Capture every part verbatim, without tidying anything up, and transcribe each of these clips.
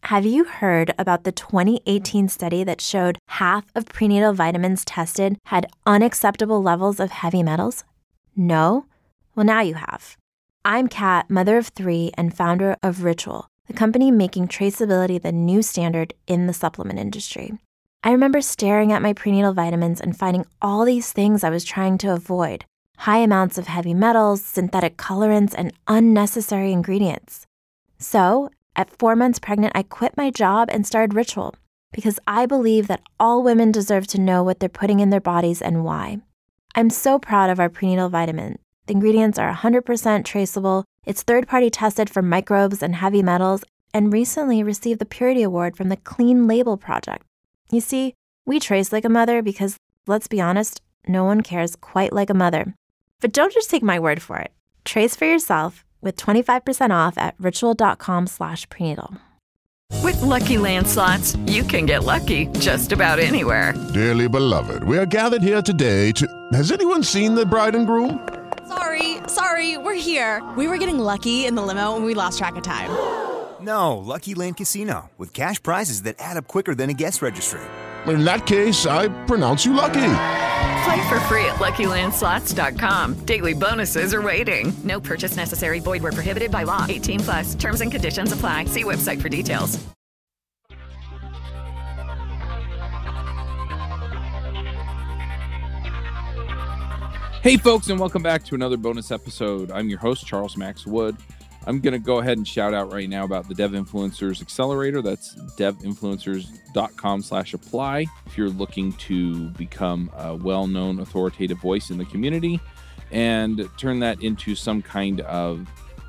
Have you heard about the twenty eighteen study that showed half of prenatal vitamins tested had unacceptable levels of heavy metals? No? Well, now you have. I'm Kat, mother of three and founder of Ritual, the company making traceability the new standard in the supplement industry. I remember staring at my prenatal vitamins and finding all these things I was trying to avoid. High amounts of heavy metals, synthetic colorants, and unnecessary ingredients. So, at four months pregnant, I quit my job and started Ritual because I believe that all women deserve to know what they're putting in their bodies and why. I'm so proud of our prenatal vitamin. The ingredients are one hundred percent traceable, it's third-party tested for microbes and heavy metals, and recently received the Purity Award from the Clean Label Project. You see, we trace like a mother because, let's be honest, no one cares quite like a mother. But don't just take my word for it. Trace for yourself with twenty-five percent off at ritual.com slash prenatal. With Lucky Land Slots, you can get lucky just about anywhere. Dearly beloved, we are gathered here today to... Has anyone seen the bride and groom? Sorry, sorry, we're here. We were getting lucky in the limo and we lost track of time. No, Lucky Land Casino, with cash prizes that add up quicker than a guest registry. In that case, I pronounce you lucky. Play for free at lucky land slots dot com. Daily bonuses are waiting. No purchase necessary. Void where prohibited by law. eighteen plus. Terms and conditions apply. See website for details. Hey, folks, and welcome back to another bonus episode. I'm your host, Charles Max Wood. I'm going to go ahead and shout out right now about the Dev Influencers Accelerator. That's devinfluencers.com slash apply. If you're looking to become a well-known authoritative voice in the community and turn that into some kind of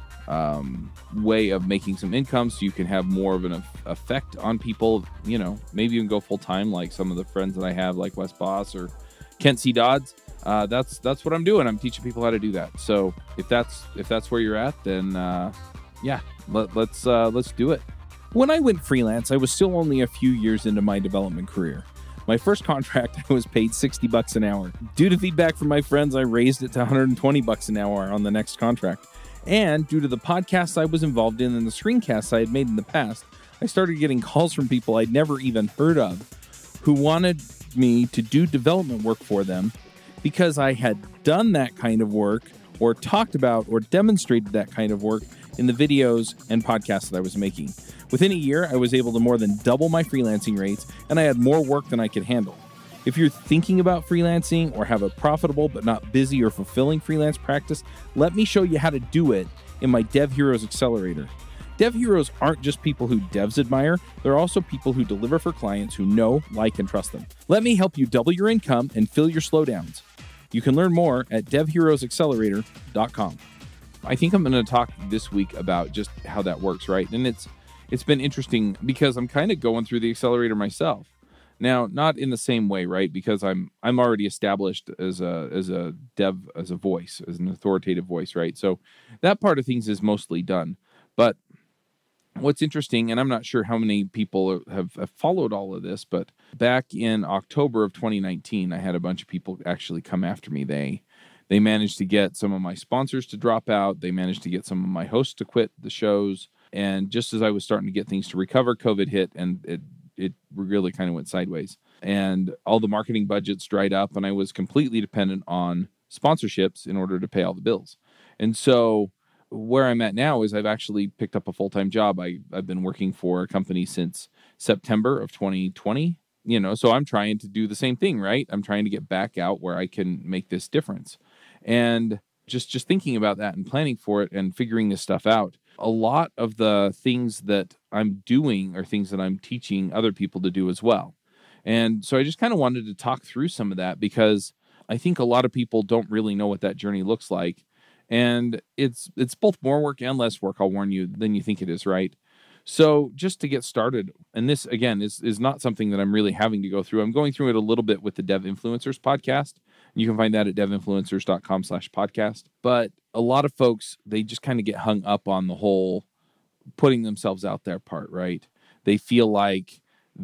um, way of making some income so you can have more of an effect on people, you know, maybe even go full-time like some of the friends that I have like Wes Boss or Kent C. Dodds. Uh, that's that's what I'm doing. I'm teaching people how to do that. So if that's if that's where you're at, then uh, yeah, let, let's uh, let's do it. When I went freelance, I was still only a few years into my development career. My first contract, I was paid sixty bucks an hour. Due to feedback from my friends, I raised it to one hundred twenty bucks an hour on the next contract. And due to the podcasts I was involved in and the screencasts I had made in the past, I started getting calls from people I'd never even heard of who wanted me to do development work for them, because I had done that kind of work or talked about or demonstrated that kind of work in the videos and podcasts that I was making. Within a year, I was able to more than double my freelancing rates, and I had more work than I could handle. If you're thinking about freelancing or have a profitable but not busy or fulfilling freelance practice, let me show you how to do it in my Dev Heroes Accelerator. Dev Heroes aren't just people who devs admire, they're also people who deliver for clients who know, like, and trust them. Let me help you double your income and fill your slowdowns. You can learn more at dev heroes accelerator dot com. I think I'm going to talk this week about just how that works, right? And it's it's been interesting because I'm kind of going through the accelerator myself. Now, not in the same way, right? Because I'm I'm already established as a as a dev, as a voice, as an authoritative voice, right? So that part of things is mostly done. But what's interesting, and I'm not sure how many people have, have followed all of this, but back in October of twenty nineteen, I had a bunch of people actually come after me. They they managed to get some of my sponsors to drop out. They managed to get some of my hosts to quit the shows. And just as I was starting to get things to recover, COVID hit, and it it really kind of went sideways. And all the marketing budgets dried up, and I was completely dependent on sponsorships in order to pay all the bills. And so where I'm at now is I've actually picked up a full-time job. I, I've been working for a company since September of twenty twenty, you know, so I'm trying to do the same thing, right? I'm trying to get back out where I can make this difference. And just, just thinking about that and planning for it and figuring this stuff out, a lot of the things that I'm doing are things that I'm teaching other people to do as well. And so I just kind of wanted to talk through some of that because I think a lot of people don't really know what that journey looks like. And it's it's both more work and less work, I'll warn you, than you think it is, right? So just to get started, and this, again, is, is not something that I'm really having to go through. I'm going through it a little bit with the Dev Influencers podcast. You can find that at devinfluencers.com slash podcast. But a lot of folks, they just kind of get hung up on the whole putting themselves out there part, right? They feel like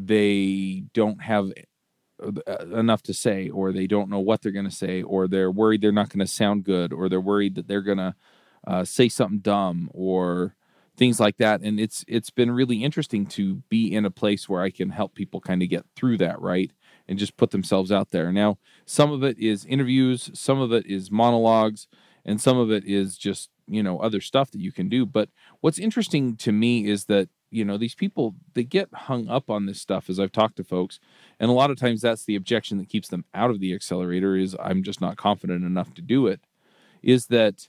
they don't have enough to say, or they don't know what they're going to say, or they're worried they're not going to sound good, or they're worried that they're going to uh, say something dumb, or things like that. And it's it's been really interesting to be in a place where I can help people kind of get through that, right? And just put themselves out there. Now, some of it is interviews, some of it is monologues, and some of it is just, you know, other stuff that you can do. But what's interesting to me is that, you know, these people, they get hung up on this stuff as I've talked to folks. And a lot of times that's the objection that keeps them out of the accelerator is I'm just not confident enough to do it, is that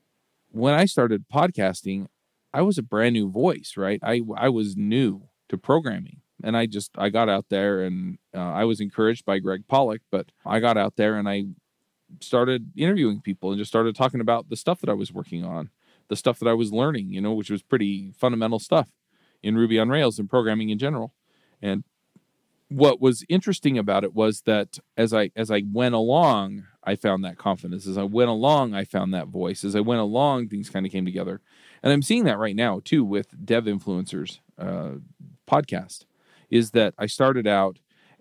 when I started podcasting, I was a brand new voice, right? I, I was new to programming. And I just, I got out there and uh, I was encouraged by Greg Pollock, but I got out there and I started interviewing people and just started talking about the stuff that I was working on, the stuff that I was learning, you know, which was pretty fundamental stuff in Ruby on Rails and programming in general. And what was interesting about it was that as I, as I went along, I found that confidence. As I went along, I found that voice. As I went along, things kind of came together. And I'm seeing that right now too with Dev Influencers uh, podcast. Is that I started out,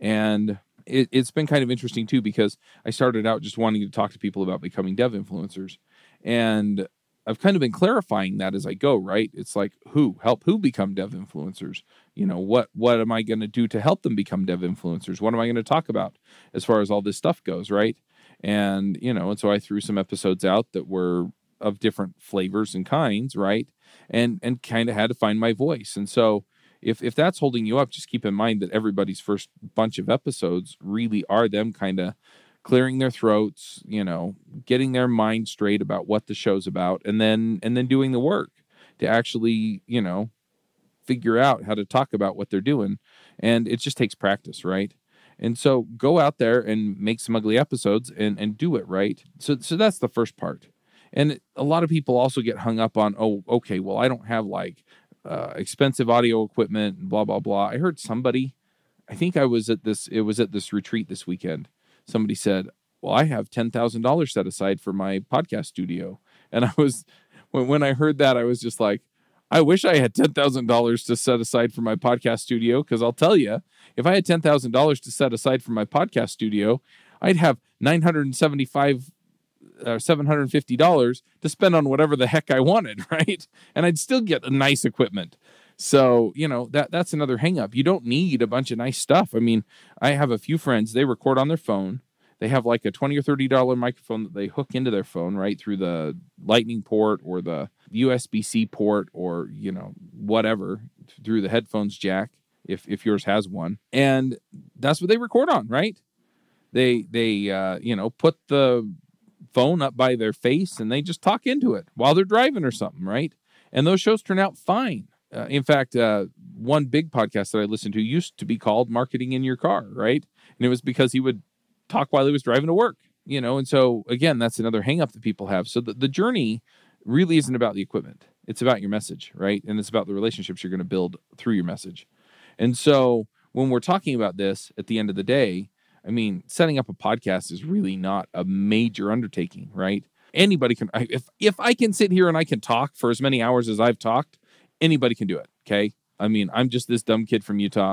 and it, it's been kind of interesting too, because I started out just wanting to talk to people about becoming dev influencers. And I've kind of been clarifying that as I go, right? It's like, who, help who become dev influencers? You know, what, what am I going to do to help them become dev influencers? What am I going to talk about as far as all this stuff goes, right? And, you know, and so I threw some episodes out that were of different flavors and kinds, right? And, and kind of had to find my voice. And so, If if that's holding you up, just keep in mind that everybody's first bunch of episodes really are them kind of clearing their throats, you know, getting their mind straight about what the show's about, and then and then doing the work to actually, you know, figure out how to talk about what they're doing. And it just takes practice, right? And so go out there and make some ugly episodes and, and do it, right? So so that's the first part. And a lot of people also get hung up on, oh, okay, well, I don't have like Uh, expensive audio equipment and blah, blah, blah. I heard somebody, I think I was at this, it was at this retreat this weekend. Somebody said, well, I have ten thousand dollars set aside for my podcast studio. And I was, when, when I heard that, I was just like, I wish I had ten thousand dollars to set aside for my podcast studio. Cause I'll tell you, if I had ten thousand dollars to set aside for my podcast studio, I'd have nine hundred seventy-five Uh, seven hundred fifty dollars to spend on whatever the heck I wanted, right? And I'd still get a nice equipment. So, you know, that that's another hang up. You don't need a bunch of nice stuff. I mean, I have a few friends, they record on their phone. They have like a twenty or thirty dollars microphone that they hook into their phone, right? Through the lightning port or the U S B C port or, you know, whatever, through the headphones jack, if if yours has one. And that's what they record on, right? They, they uh, you know, put the phone up by their face and they just talk into it while they're driving or something, right? And those shows turn out fine. Uh, in fact, uh, one big podcast that I listened to used to be called Marketing in Your Car, right? And it was because he would talk while he was driving to work, you know? And so again, that's another hang up that people have. So the, the journey really isn't about the equipment. It's about your message, right? And it's about the relationships you're going to build through your message. And so when we're talking about this at the end of the day, I mean, setting up a podcast is really not a major undertaking, right? Anybody can, if if I can sit here and I can talk for as many hours as I've talked, anybody can do it, okay? I mean, I'm just this dumb kid from Utah,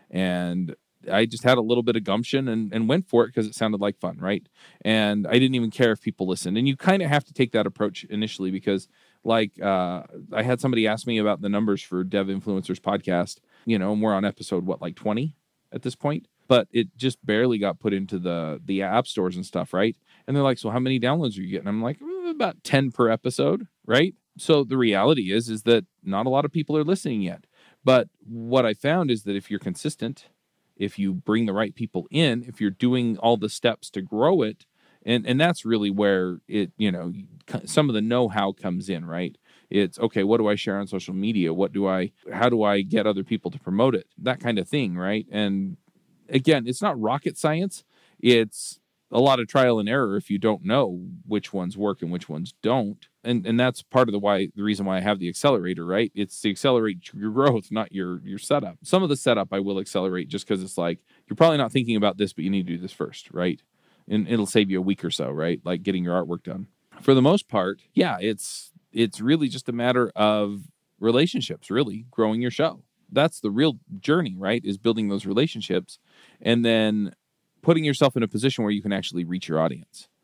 and I just had a little bit of gumption and, and went for it because it sounded like fun, right? And I didn't even care if people listened. And you kind of have to take that approach initially because, like, uh, I had somebody ask me about the numbers for Dev Influencers podcast, you know, and we're on episode, what, like twenty at this point? But it just barely got put into the the app stores and stuff, right? And they're like, so how many downloads are you getting? I'm like, mm, about ten per episode, right? So the reality is, is that not a lot of people are listening yet. But what I found is that if you're consistent, if you bring the right people in, if you're doing all the steps to grow it, and, and that's really where it, you know, some of the know-how comes in, right? It's, okay, what do I share on social media? What do I, how do I get other people to promote it? That kind of thing, right? And again, it's not rocket science. It's a lot of trial and error if you don't know which ones work and which ones don't. And and that's part of the why the reason why I have the accelerator, right? It's to accelerate your growth, not your your setup. Some of the setup I will accelerate just because it's like, you're probably not thinking about this, but you need to do this first, right? And it'll save you a week or so, right? Like getting your artwork done. For the most part, yeah, it's it's really just a matter of relationships, really, growing your show. That's the real journey, right? Is building those relationships and then putting yourself in a position where you can actually reach your audience.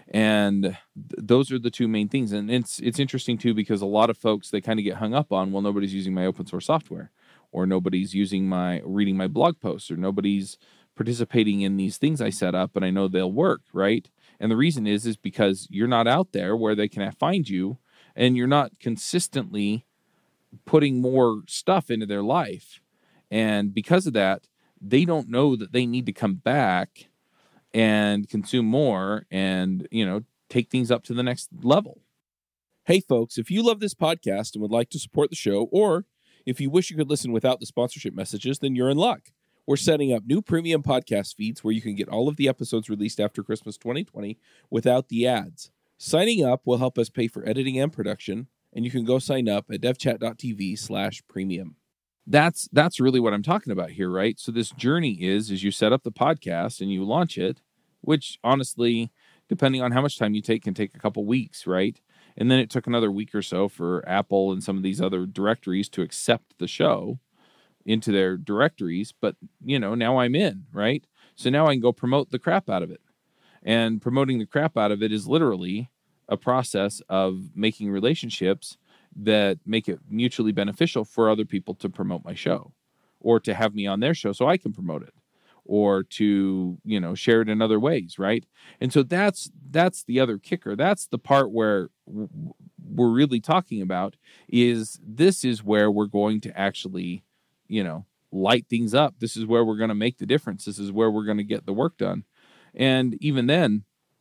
And th- those are the two main things. And it's it's interesting too, because a lot of folks, they kind of get hung up on, well, nobody's using my open source software, or nobody's using my reading my blog posts, or nobody's participating in these things I set up, and I know they'll work, right? And the reason is is because you're not out there where they can find you, and you're not consistently putting more stuff into their life. And because of that, they don't know that they need to come back and consume more and, you know, take things up to the next level. Hey, folks, if you love this podcast and would like to support the show, or if you wish you could listen without the sponsorship messages, then you're in luck. We're setting up new premium podcast feeds where you can get all of the episodes released after Christmas twenty twenty without the ads. Signing up will help us pay for editing and production, and you can go sign up at devchat.tv slash premium. That's that's really what I'm talking about here, right? So this journey is, is you set up the podcast and you launch it, which honestly, depending on how much time you take, can take a couple weeks, right? And then it took another week or so for Apple and some of these other directories to accept the show into their directories. But, you know, now I'm in, right? So now I can go promote the crap out of it. And promoting the crap out of it is literally a process of making relationships that make it mutually beneficial for other people to promote my show, or to have me on their show so I can promote it, or to, you know, share it in other ways, right? And so that's that's the other kicker. That's the part where w- we're really talking about is this is where we're going to actually, you know, light things up. This is where we're going to make the difference. This is where we're going to get the work done. And even then,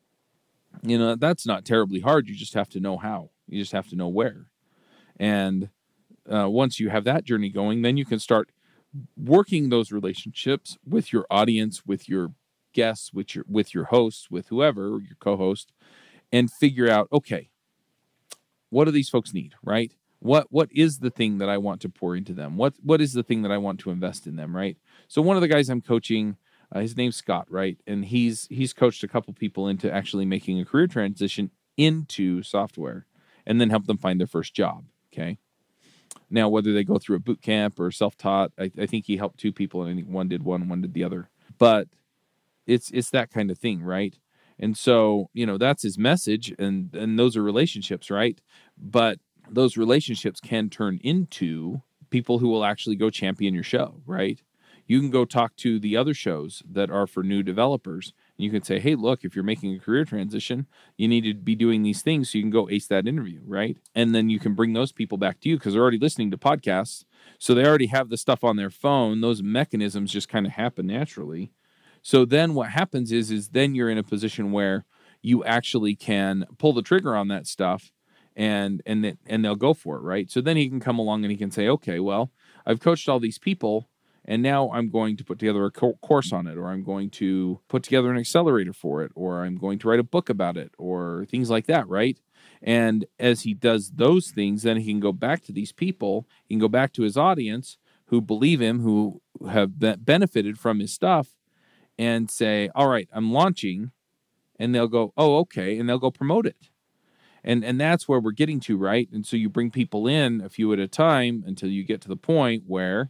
you know, that's not terribly hard. You just have to know how. You just have to know where. And uh, once you have that journey going, then you can start working those relationships with your audience, with your guests, with your with your hosts, with whoever, your co-host, and figure out, okay, what do these folks need, right? What what is the thing that I want to pour into them? What what is the thing that I want to invest in them, right? So one of the guys I'm coaching, uh, his name's Scott, right? And he's he's coached a couple people into actually making a career transition into software, and then help them find their first job. Okay. Now, whether they go through a boot camp or self-taught, I, I think he helped two people, and I think one did one, one did the other. But it's it's that kind of thing, right? And so, you know, that's his message, and and those are relationships, right? But those relationships can turn into people who will actually go champion your show, right? You can go talk to the other shows that are for new developers. And you can say, hey, look, if you're making a career transition, you need to be doing these things so you can go ace that interview, right? And then you can bring those people back to you because they're already listening to podcasts. So they already have the stuff on their phone. Those mechanisms just kind of happen naturally. So then what happens is, is then you're in a position where you actually can pull the trigger on that stuff, and and it, and they'll go for it, right? So then he can come along and he can say, okay, well, I've coached all these people, and now I'm going to put together a co- course on it, or I'm going to put together an accelerator for it, or I'm going to write a book about it, or things like that, right? And as he does those things, then he can go back to these people, he can go back to his audience who believe him, who have be- benefited from his stuff, and say, all right, I'm launching, and they'll go, oh, okay, and they'll go promote it. And and that's where we're getting to, right? And so you bring people in a few at a time until you get to the point where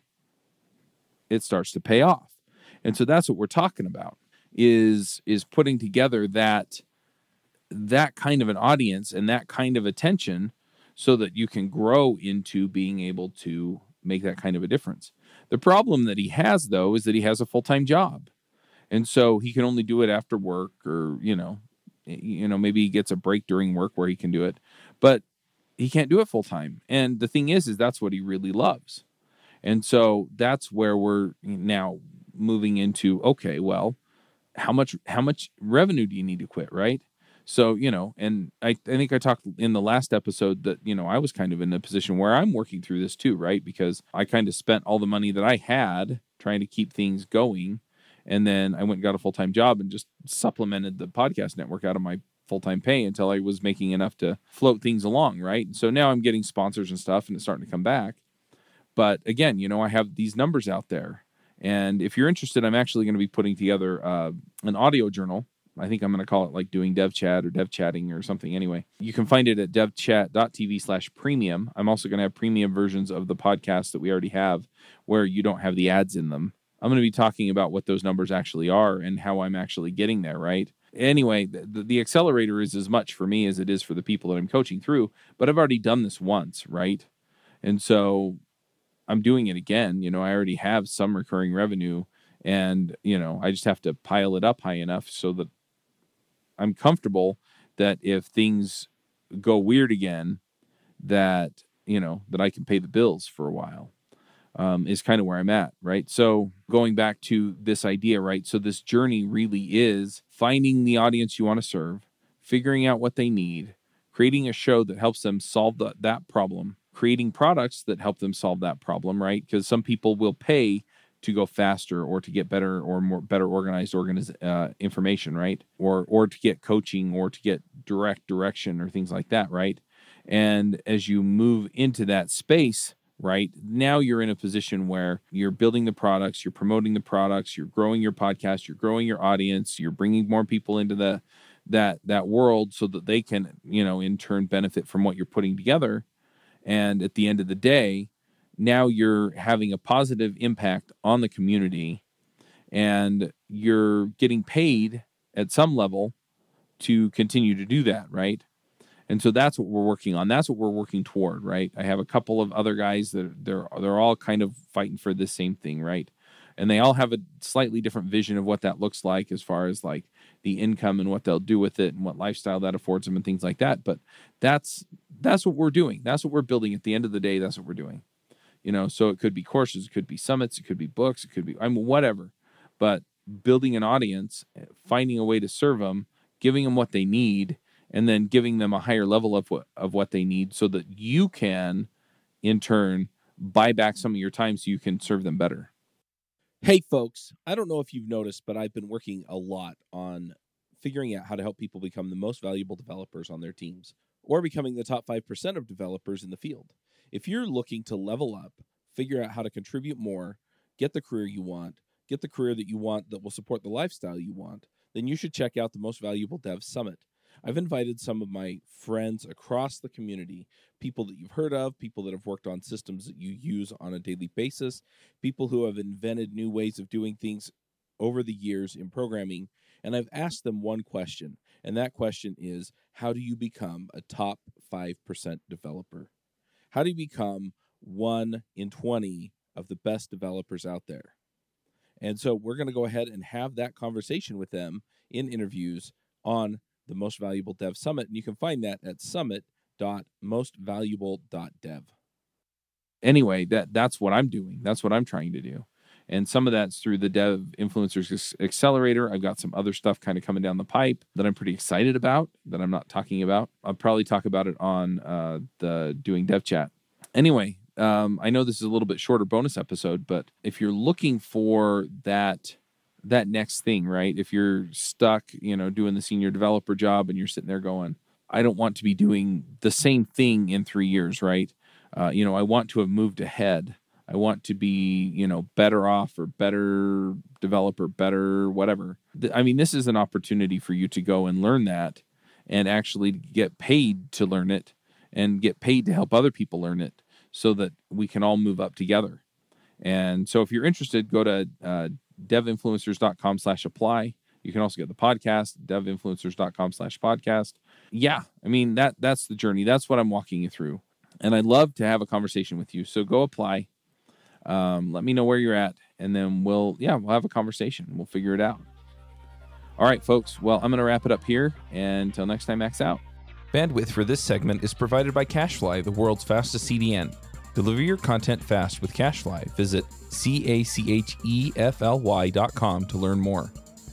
it starts to pay off. And so that's what we're talking about, is is putting together that that kind of an audience and that kind of attention so that you can grow into being able to make that kind of a difference. The problem that he has, though, is that he has a full-time job. And so he can only do it after work, or, you know, you know, maybe he gets a break during work where he can do it, but he can't do it full time. And the thing is, is that's what he really loves. And so that's where we're now moving into, okay, well, how much, how much revenue do you need to quit? Right. So, you know, and I, I think I talked in the last episode that, you know, I was kind of in a position where I'm working through this too, right? Because I kind of spent all the money that I had trying to keep things going. And then I went and got a full-time job and just supplemented the podcast network out of my full-time pay until I was making enough to float things along, right? And so now I'm getting sponsors and stuff, and it's starting to come back. But again, you know, I have these numbers out there. And if you're interested, I'm actually going to be putting together uh, an audio journal. I think I'm going to call it like doing dev chat or dev chatting or something. Anyway, you can find it at devchat.tv slash premium. I'm also going to have premium versions of the podcasts that we already have where you don't have the ads in them. I'm going to be talking about what those numbers actually are and how I'm actually getting there, right? Anyway, the, the accelerator is as much for me as it is for the people that I'm coaching through, but I've already done this once, right? And so I'm doing it again. You know, I already have some recurring revenue, and, you know, I just have to pile it up high enough so that I'm comfortable that if things go weird again, that, you know, that I can pay the bills for a while, um, is kind of where I'm at, right? So going back to this idea, right? So this journey really is finding the audience you want to serve, figuring out what they need, creating a show that helps them solve the, that problem, creating products that help them solve that problem, right? Because some people will pay to go faster or to get better or more better organized organiz- uh, information, right? Or or to get coaching or to get direct direction or things like that, right? And as you move into that space, right, now you're in a position where you're building the products, you're promoting the products, you're growing your podcast, you're growing your audience, you're bringing more people into the that that world so that they can, you know, in turn benefit from what you're putting together. And at the end of the day, now you're having a positive impact on the community, and you're getting paid at some level to continue to do that, right? And so that's what we're working on. That's what we're working toward, right? I have a couple of other guys that they're they're all kind of fighting for the same thing, right? And they all have a slightly different vision of what that looks like as far as like the income and what they'll do with it and what lifestyle that affords them and things like that. But that's that's what we're doing. That's what we're building. At the end of the day, that's what we're doing. You know, so it could be courses, it could be summits, it could be books, it could be, I mean, whatever. But building an audience, finding a way to serve them, giving them what they need, and then giving them a higher level of what of what they need so that you can, in turn, buy back some of your time so you can serve them better. Hey, folks, I don't know if you've noticed, but I've been working a lot on figuring out how to help people become the most valuable developers on their teams or becoming the top five percent of developers in the field. If you're looking to level up, figure out how to contribute more, get the career you want, get the career that you want that will support the lifestyle you want, then you should check out the Most Valuable Dev Summit. I've invited some of my friends across the community, people that you've heard of, people that have worked on systems that you use on a daily basis, people who have invented new ways of doing things over the years in programming, and I've asked them one question, and that question is, how do you become a top five percent developer? How do you become one in twenty of the best developers out there? And so we're going to go ahead and have that conversation with them in interviews on the Most Valuable Dev Summit. And you can find that at summit dot most valuable dot dev. Anyway, that that's what I'm doing. That's what I'm trying to do. And some of that's through the Dev Influencers Accelerator. I've got some other stuff kind of coming down the pipe that I'm pretty excited about that I'm not talking about. I'll probably talk about it on uh, the Doing Dev Chat. Anyway, um, I know this is a little bit shorter bonus episode, but if you're looking for that that next thing, right? If you're stuck, you know, doing the senior developer job and you're sitting there going, I don't want to be doing the same thing in three years, right? Uh, you know, I want to have moved ahead. I want to be, you know, better off or better developer, better whatever. I mean, this is an opportunity for you to go and learn that and actually get paid to learn it and get paid to help other people learn it so that we can all move up together. And so if you're interested, go to uh, devinfluencers.com slash apply. You can also get the podcast, devinfluencers.com slash podcast. Yeah, I mean, that that's the journey. That's what I'm walking you through. And I'd love to have a conversation with you. So go apply. Um, let me know where you're at, and then we'll, yeah, we'll have a conversation. We'll figure it out. All right, folks. Well, I'm going to wrap it up here. And until next time, max out. Bandwidth for this segment is provided by CacheFly, the world's fastest C D N. Deliver your content fast with CacheFly. Visit C A C H E F L Y dot com to learn more.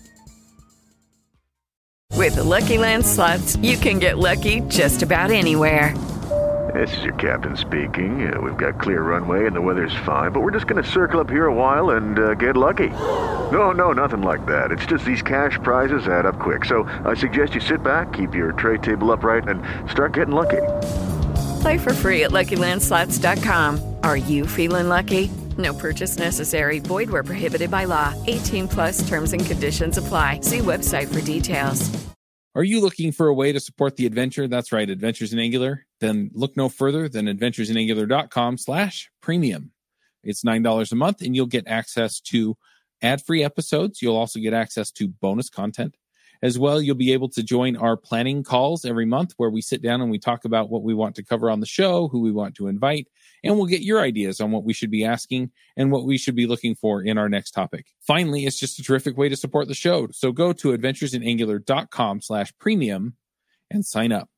With the Lucky Land Slots, you can get lucky just about anywhere. This is your captain speaking. Uh, we've got clear runway and the weather's fine, but we're just going to circle up here a while and uh, get lucky. No, no, nothing like that. It's just these cash prizes add up quick. So I suggest you sit back, keep your tray table upright, and start getting lucky. Play for free at lucky land slots dot com. Are you feeling lucky? No purchase necessary. Void where prohibited by law. eighteen plus terms and conditions apply. See website for details. Are you looking for a way to support the adventure? That's right, Adventures in Angular. Then look no further than adventuresinangular.com slash premium. It's nine dollars a month, and you'll get access to ad-free episodes. You'll also get access to bonus content, As well, you'll be able to join our planning calls every month where we sit down and we talk about what we want to cover on the show, who we want to invite, and we'll get your ideas on what we should be asking and what we should be looking for in our next topic. Finally, it's just a terrific way to support the show. So go to adventuresinangular.com slash premium and sign up.